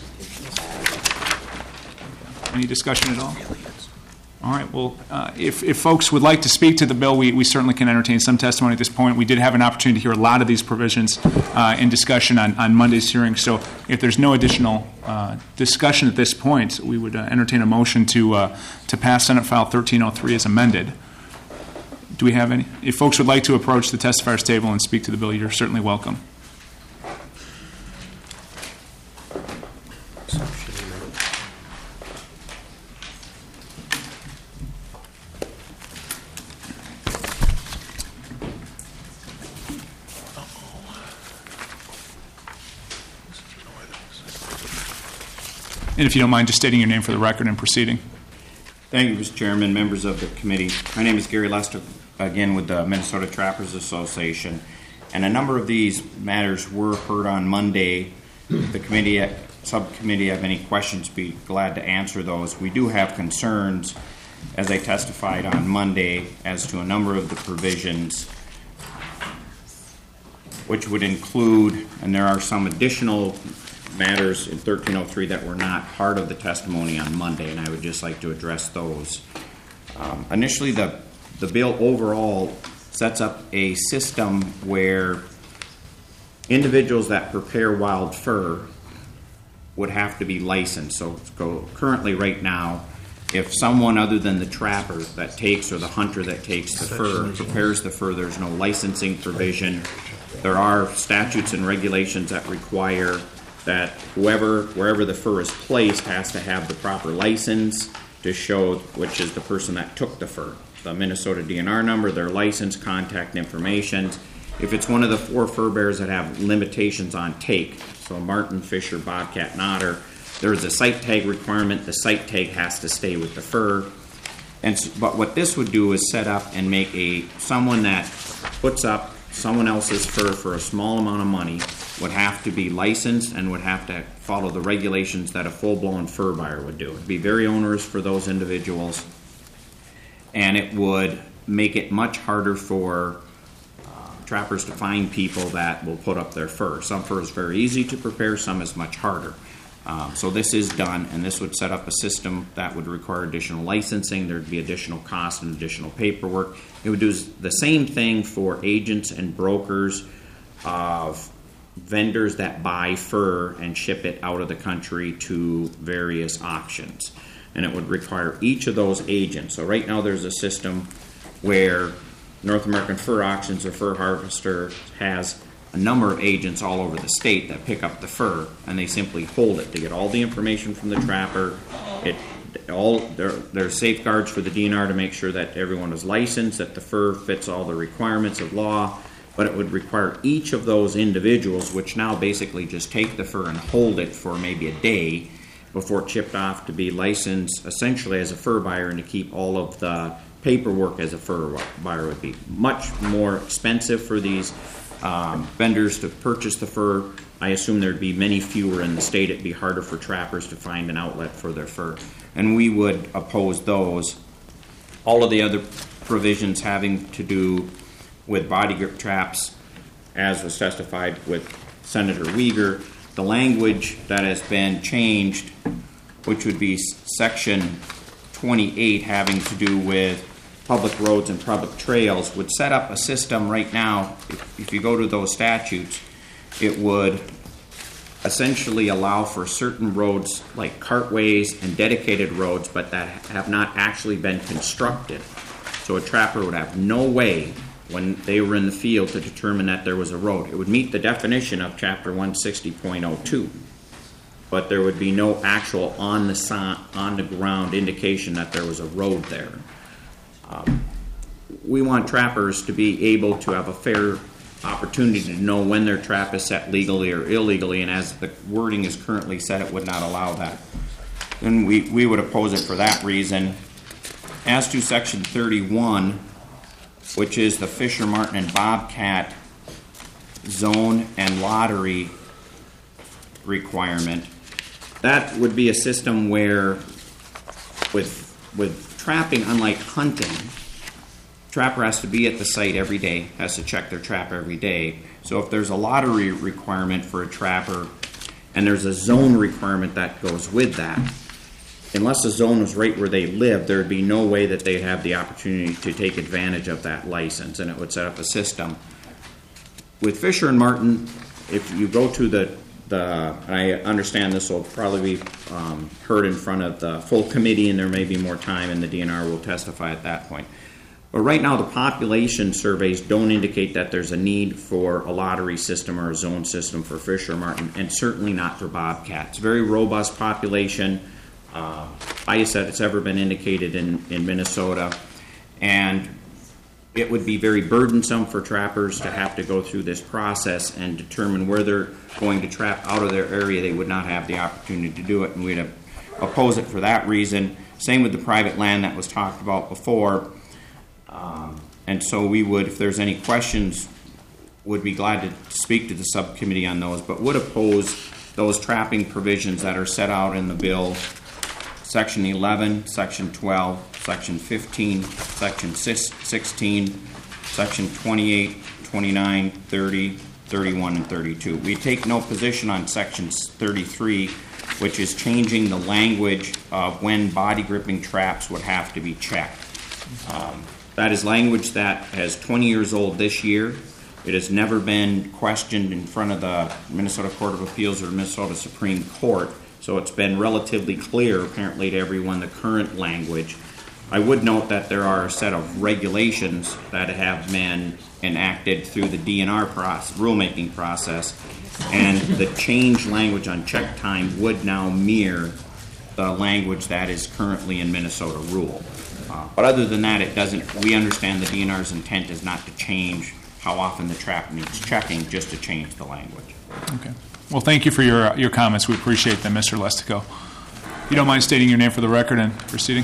Any discussion at all? All right. Well, uh, if, if folks would like to speak to the bill, we, we certainly can entertain some testimony at this point. We did have an opportunity to hear a lot of these provisions uh, in discussion on, on Monday's hearing. So if there's no additional uh, discussion at this point, we would uh, entertain a motion to uh, to pass Senate File thirteen oh three as amended. Do we have any? If folks would like to approach the testifiers table and speak to the bill, you're certainly welcome. And if you don't mind just stating your name for the record and proceeding. Thank you, Mister Chairman, members of the committee. My name is Gary Lester, again with the Minnesota Trappers Association. And a number of these matters were heard on Monday. The committee, subcommittee have any questions, be glad to answer those. We do have concerns, as I testified on Monday, as to a number of the provisions, which would include, and there are some additional matters in thirteen oh three that were not part of the testimony on Monday, and I would just like to address those. Um, initially, the, the bill overall sets up a system where individuals that prepare wild fur would have to be licensed. So go, currently right now, if someone other than the trapper that takes or the hunter that takes the fur prepares the fur, there's no licensing provision. There are statutes and regulations that require that whoever, wherever the fur is placed, has to have the proper license to show which is the person that took the fur. The Minnesota D N R number, their license, contact information. If it's one of the four fur bearers that have limitations on take, so marten, fisher, bobcat, and otter, there's a site tag requirement. The site tag has to stay with the fur. And so, but what this would do is set up and make a someone that puts up someone else's fur for a small amount of money would have to be licensed and would have to follow the regulations that a full-blown fur buyer would do. It would be very onerous for those individuals, and it would make it much harder for uh, trappers to find people that will put up their fur. Some fur is very easy to prepare, some is much harder. Um, so this is done, and this would set up a system that would require additional licensing. There would be additional cost and additional paperwork. It would do the same thing for agents and brokers of vendors that buy fur and ship it out of the country to various auctions. And it would require each of those agents. So right now there's a system where North American Fur Auctions or Fur Harvester has a number of agents all over the state that pick up the fur, and they simply hold it. They get all the information from the trapper. It all there there's safeguards for the D N R to make sure that everyone is licensed, that the fur fits all the requirements of law. But it would require each of those individuals, which now basically just take the fur and hold it for maybe a day, before it shipped off to be licensed essentially as a fur buyer and to keep all of the paperwork as a fur buyer would be. Much more expensive for these um, vendors to purchase the fur. I assume there'd be many fewer in the state. It'd be harder for trappers to find an outlet for their fur. And we would oppose those. All of the other provisions having to do with body grip traps, as was testified with Senator Uyghur, the language that has been changed, which would be section twenty-eight having to do with public roads and public trails, would set up a system right now. If, if you go to those statutes, it would essentially allow for certain roads like cartways and dedicated roads, but that have not actually been constructed. So a trapper would have no way when they were in the field to determine that there was a road. It would meet the definition of Chapter one sixty point oh two, but there would be no actual on the si- on the ground indication that there was a road there. Um, we want trappers to be able to have a fair opportunity to know when their trap is set legally or illegally, and as the wording is currently set, it would not allow that. And we, we would oppose it for that reason. As to Section thirty-one, which is the Fisher, Martin, and Bobcat zone and lottery requirement, that would be a system where with with trapping, unlike hunting, trapper has to be at the site every day, has to check their trap every day. So if there's a lottery requirement for a trapper and there's a zone requirement that goes with that, unless the zone was right where they live, there would be no way that they'd have the opportunity to take advantage of that license, and it would set up a system. With Fisher and Martin, if you go to the, the I understand this will probably be um, heard in front of the full committee, and there may be more time, and the D N R will testify at that point. But right now, the population surveys don't indicate that there's a need for a lottery system or a zone system for Fisher and Martin, and certainly not for Bobcat. It's a very robust population. Uh, highest that it's ever been indicated in, in Minnesota, and it would be very burdensome for trappers to have to go through this process and determine where they're going to trap out of their area. They would not have the opportunity to do it, and we'd oppose it for that reason. Same with the private land that was talked about before, um, and so we would, if there's any questions, would be glad to speak to the subcommittee on those, but would oppose those trapping provisions that are set out in the bill. Section eleven, Section twelve, Section fifteen, Section sixteen, Section twenty-eight, twenty-nine, thirty, thirty-one, and thirty-two. We take no position on Section thirty-three, which is changing the language of when body gripping traps would have to be checked. Um, that is language that is twenty years old this year. It has never been questioned in front of the Minnesota Court of Appeals or Minnesota Supreme Court. So it's been relatively clear, apparently, to everyone, the current language. I would note that there are a set of regulations that have been enacted through the D N R process, rulemaking process, and the changed language on check time would now mirror the language that is currently in Minnesota rule. Uh, but other than that, it doesn't. We understand the D N R's intent is not to change how often the trap needs checking, just to change the language. Okay. Well, thank you for your your comments. We appreciate them, Mister Lestico. You don't mind stating your name for the record and proceeding?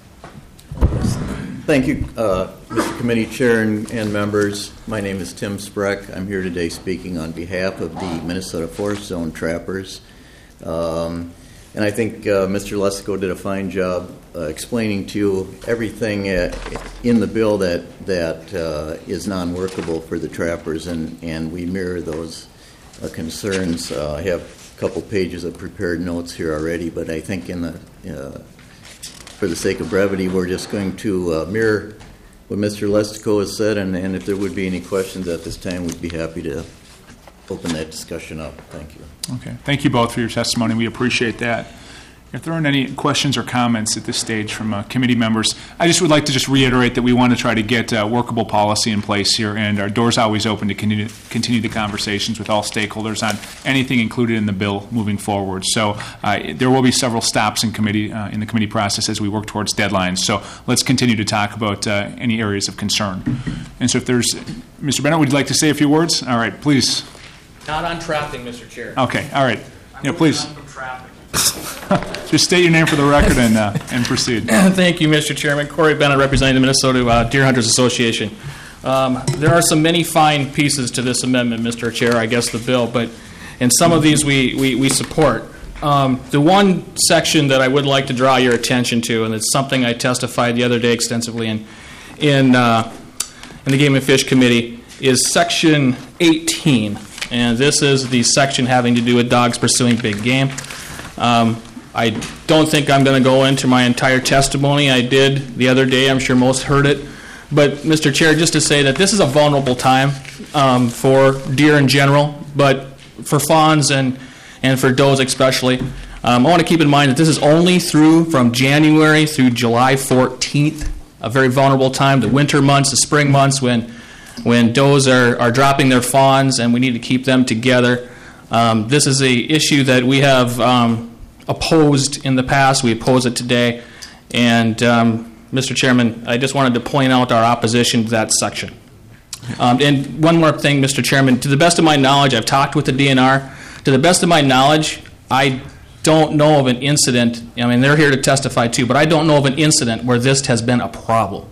Thank you, uh, Mister Committee Chair and, and members. My name is Tim Spreck. I'm here today speaking on behalf of the Minnesota Forest Zone Trappers. Um, and I think uh, Mister Lestico did a fine job uh, explaining to you everything uh, in the bill that, that uh, is non-workable for the trappers, and, and we mirror those Uh, concerns. Uh, I have a couple pages of prepared notes here already, but I think in the, uh, for the sake of brevity, we're just going to uh, mirror what Mister Lestico has said, and, and if there would be any questions at this time, we'd be happy to open that discussion up. Thank you. Okay. Thank you both for your testimony. We appreciate that. If there aren't any questions or comments at this stage from uh, committee members, I just would like to just reiterate that we want to try to get uh, workable policy in place here, and our door's always open to continue, continue the conversations with all stakeholders on anything included in the bill moving forward. So uh, there will be several stops in committee uh, in the committee process as we work towards deadlines. So let's continue to talk about uh, any areas of concern. And so if there's, Mister Bennett, would you like to say a few words? All right, please. Not on trapping, Mister Chair. Okay, all right. Yeah, please. On from trapping. Just state your name for the record and uh, and proceed. Thank you, Mister Chairman. Corey Bennett, representing the Minnesota uh, Deer Hunters Association. Um, there are some many fine pieces to this amendment, Mister Chair, I guess the bill, but and some of these we, we, we support. Um, the one section that I would like to draw your attention to, and it's something I testified the other day extensively in in, uh, in the Game and Fish Committee, is Section eighteen. And this is the section having to do with dogs pursuing big game. Um, I don't think I'm going to go into my entire testimony. I did the other day. I'm sure most heard it. But, Mister Chair, just to say that this is a vulnerable time um, for deer in general, but for fawns and, and for does especially. Um, I want to keep in mind that this is only through from January through July fourteenth, a very vulnerable time, the winter months, the spring months when when does are, are dropping their fawns and we need to keep them together. Um, this is a issue that we have um, opposed in the past. We oppose it today. And, um, Mister Chairman, I just wanted to point out our opposition to that section. Um, and one more thing, Mister Chairman. To the best of my knowledge, I've talked with the D N R. To the best of my knowledge, I don't know of an incident. I mean, they're here to testify too, but I don't know of an incident where this has been a problem.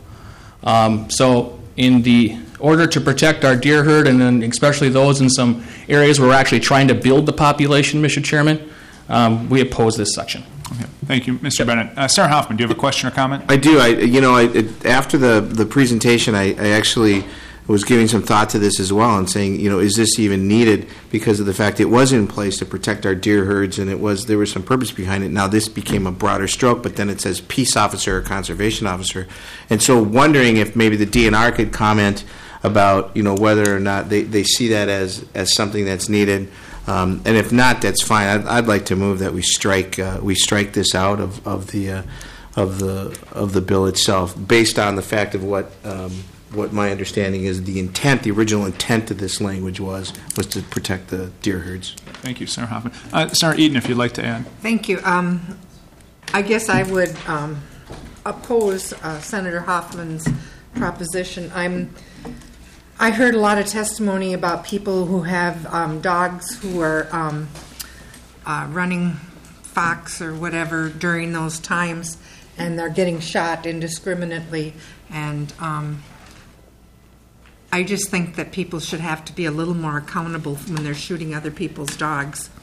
Um, so in the order to protect our deer herd, and then especially those in some areas where we're actually trying to build the population, Mister Chairman, um, we oppose this section. Okay. Thank you, Mister Bennett. Uh, Sarah Hoffman, do you have a question or comment? I do. I, you know, I, it, after the, the presentation, I, I actually was giving some thought to this as well and saying, you know, is this even needed because of the fact it was in place to protect our deer herds and it was there was some purpose behind it. Now this became a broader stroke, but then it says peace officer or conservation officer. And so wondering if maybe the D N R could comment about, you know, whether or not they, they see that as, as something that's needed. Um, and if not, that's fine. I'd, I'd like to move that we strike uh, we strike this out of, of the uh, of the of the bill itself, based on the fact of what um, what my understanding is the intent, the original intent of this language was was to protect the deer herds. Thank you, Sarah Hoffman. Uh, Sarah Eaton, if you'd like to add. Thank you. Um, I guess I would um, oppose uh, Senator Hoffman's proposition. I'm. I heard a lot of testimony about people who have um, dogs who are um, uh, running fox or whatever during those times, and they're getting shot indiscriminately. And um, I just think that people should have to be a little more accountable when they're shooting other people's dogs.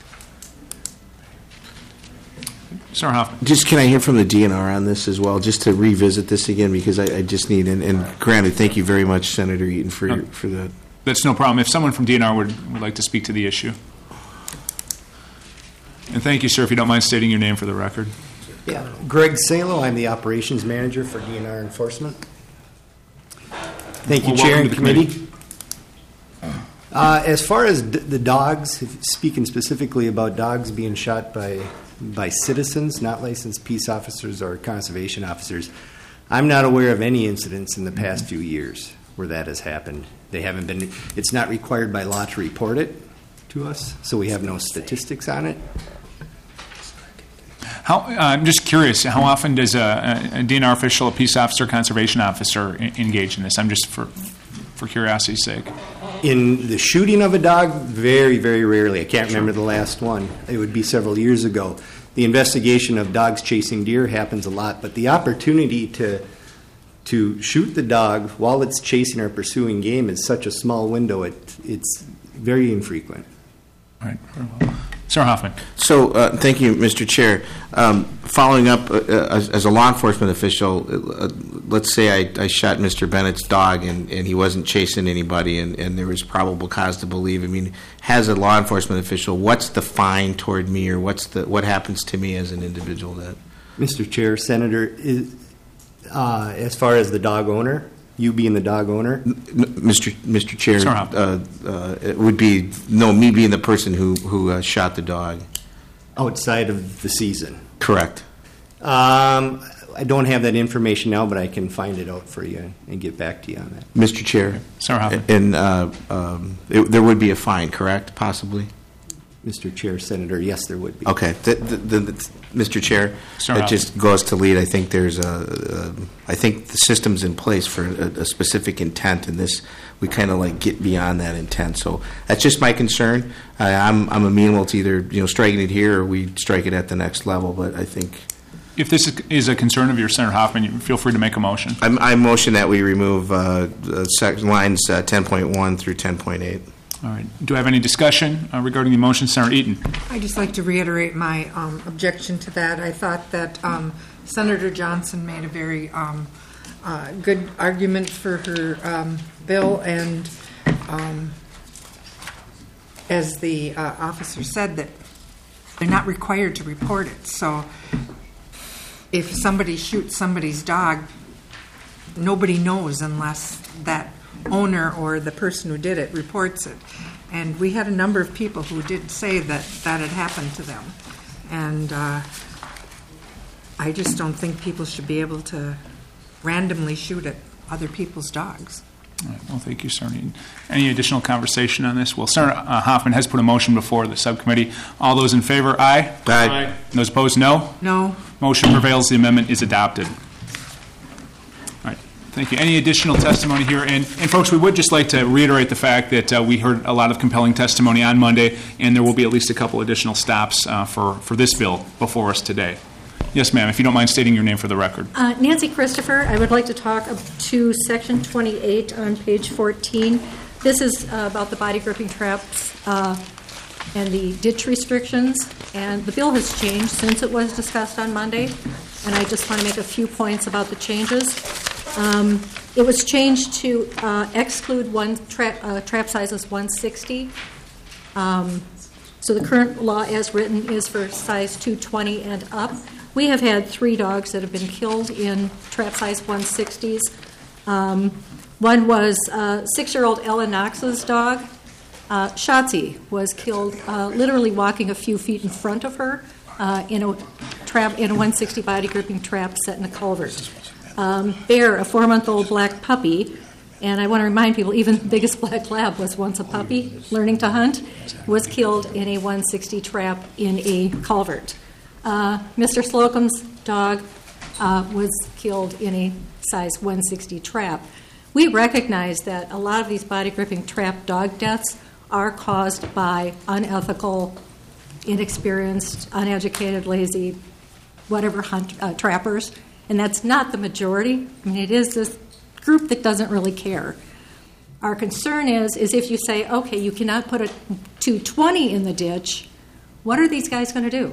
Sarah Hoffman. Just can I hear from the D N R on this as well, just to revisit this again, because I, I just need, and, and granted, thank you very much, Senator Eaton, for, your, for that. That's no problem. If someone from D N R would, would like to speak to the issue. And thank you, sir, if you don't mind stating your name for the record. Yeah, Greg Salo, I'm the operations manager for D N R enforcement. Thank you, Well, Chair and welcome to the committee. Uh, as far as d- the dogs, if- speaking specifically about dogs being shot by by citizens, not licensed peace officers or conservation officers, I'm not aware of any incidents in the past few years where that has happened. They haven't been. It's not required by law to report it to us, so we have no statistics on it. How, uh, I'm just curious, how often does a, a D N R official, a peace officer, conservation officer e- engage in this? I'm just for for curiosity's sake. In the shooting of a dog, very, very rarely. I can't remember the last one. It would be several years ago. The investigation of dogs chasing deer happens a lot, but the opportunity to to shoot the dog while it's chasing or pursuing game is such a small window, it, it's very infrequent. All right, very well. Sarah Hoffman. So, uh, thank you, Mister Chair. Um, following up, uh, as, as a law enforcement official, uh, let's say I, I shot Mister Bennett's dog and, and he wasn't chasing anybody and, and there was probable cause to believe. I mean, as a law enforcement official, what's the fine toward me, or what's the what happens to me as an individual? That Mister Chair, Senator, is, uh, as far as the dog owner, you being the dog owner? Mister Mister Chair, uh, uh, it would be, no, me being the person who, who uh, shot the dog. Outside of the season? Correct. Um, I don't have that information now, but I can find it out for you and get back to you on that. Mister Chair. Sarah Hoffman. And uh, um, it, there would be a fine, correct, possibly? Mister Chair, Senator, yes, there would be. Okay. The, the, the, Mister Chair, Sorry. it just goes to lead. I think there's a, a I think the system's in place for a, a specific intent, and this we kind of like get beyond that intent. So that's just my concern. I, I'm I'm amenable to either you know striking it here or we strike it at the next level. But I think If this is a concern of yours, Senator Hoffman, you feel free to make a motion. I'm, I motion that we remove uh, uh, sec- lines uh, ten point one through ten point eight. All right. Do I have any discussion uh, regarding the motion, Senator Eaton? I'd just like to reiterate my um, objection to that. I thought that um, Senator Johnson made a very um, uh, good argument for her um, bill, and um, as the uh, officer said, that they're not required to report it. So if somebody shoots somebody's dog, nobody knows unless that owner or the person who did it reports it. And we had a number of people who did say that that had happened to them. And uh, I just don't think people should be able to randomly shoot at other people's dogs. All right. Well, thank you, Senator Eaton. Any additional conversation on this? Well, Senator uh, Hoffman has put a motion before the subcommittee. All those in favor, aye? Aye. Those opposed, no? No. Motion prevails. The amendment is adopted. Thank you. Any additional testimony here? And, and folks, we would just like to reiterate the fact that uh, we heard a lot of compelling testimony on Monday, and there will be at least a couple additional stops uh, for, for this bill before us today. Yes, ma'am, if you don't mind stating your name for the record. Uh, Nancy Christopher. I would like to talk to Section twenty-eight on page fourteen. This is uh, about the body gripping traps uh, and the ditch restrictions. And the bill has changed since it was discussed on Monday, and I just want to make a few points about the changes. Um, it was changed to uh, exclude one tra- uh, trap sizes one sixty. Um, so the current law as written is for size two twenty and up. We have had three dogs that have been killed in trap size one sixties. Um, one was uh, six-year-old Ella Knox's dog. Uh, Shotzi was killed uh, literally walking a few feet in front of her uh, in a trap in a one sixty body gripping trap set in a culvert. Um, Bear, a four-month-old black puppy, and I want to remind people, even the biggest black lab was once a puppy learning to hunt, was killed in a one sixty trap in a culvert. Uh, Mister Slocum's dog uh, was killed in a size one sixty trap. We recognize that a lot of these body-gripping trap dog deaths are caused by unethical, inexperienced, uneducated, lazy, whatever hunt uh, trappers. And that's not the majority. I mean, it is this group that doesn't really care. Our concern is, is if you say, okay, you cannot put a two twenty in the ditch, what are these guys going to do?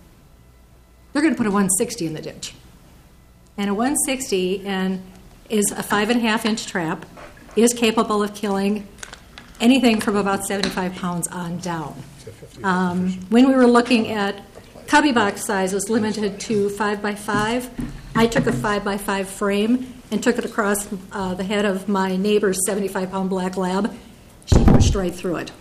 They're going to put a one sixty in the ditch. And a one sixty and is a five and a half inch trap, is capable of killing anything from about seventy-five pounds on down. Um, when we were looking at cubby box sizes limited to five by five, I took a five by five frame and took it across uh, the head of my neighbor's seventy-five pound black lab. She pushed right through it.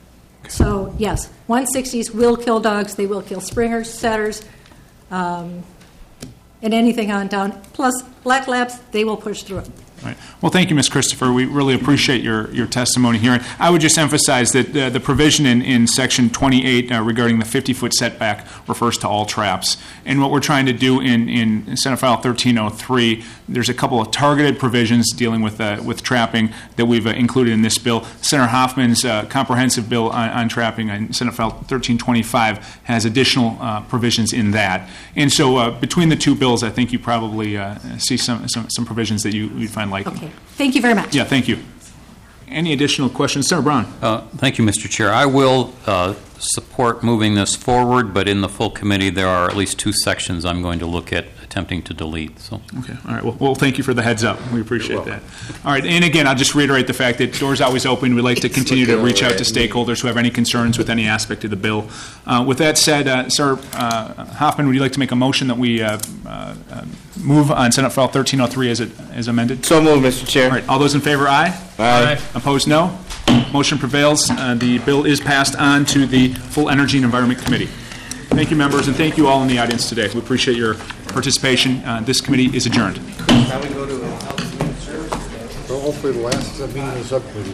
So, yes, one sixties will kill dogs. They will kill springers, setters, um, and anything on down. Plus, black labs, they will push through it. Right. Well, thank you, Miz Christopher. We really appreciate your, your testimony here. And I would just emphasize that uh, the provision in, in Section twenty-eight uh, regarding the fifty-foot setback refers to all traps. And what we're trying to do in, in Senate File thirteen oh three, there's a couple of targeted provisions dealing with uh, with trapping that we've uh, included in this bill. Senator Hoffman's uh, comprehensive bill on, on trapping in Senate File thirteen twenty-five has additional uh, provisions in that. And so uh, between the two bills, I think you probably uh, see some, some, some provisions that you, you'd find liking. Okay. Thank you very much. Yeah, thank you. Any additional questions? Senator Brown. Uh, thank you, Mister Chair. I will uh, support moving this forward, but in the full committee, there are at least two sections I'm going to look at attempting to delete. So. Okay. All right. Well, well thank you for the heads up. We appreciate that. All right. And again, I'll just reiterate the fact that doors always open. We'd like to continue to reach out to stakeholders who have any concerns with any aspect of the bill. Uh, with that said, uh, Sir uh, Hoffman, would you like to make a motion that we uh, uh, move on Senate File thirteen oh three as it as amended? So moved, Mister Chair. All right. All those in favor, aye. Aye. Aye. Opposed, no. Motion prevails. Uh, the bill is passed on to the full Energy and Environment Committee. Thank you, members, and thank you all in the audience today. We appreciate your participation. Uh, this committee is adjourned. Now we go to health and human services. Hopefully the last meeting of the subcommittee.